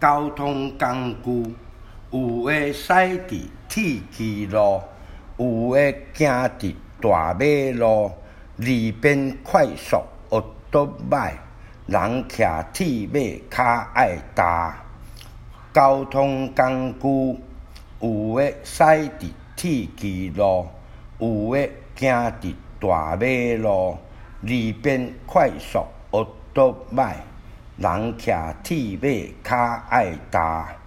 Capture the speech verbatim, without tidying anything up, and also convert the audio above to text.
交通工具，有的驶伫铁轨路，有的行伫大马路，二边快速学倒歹，人骑铁马脚爱踏。交通工具，有的驶伫铁轨路，有的行伫大马路，二边快速学倒歹，人骑铁马脚爱踏。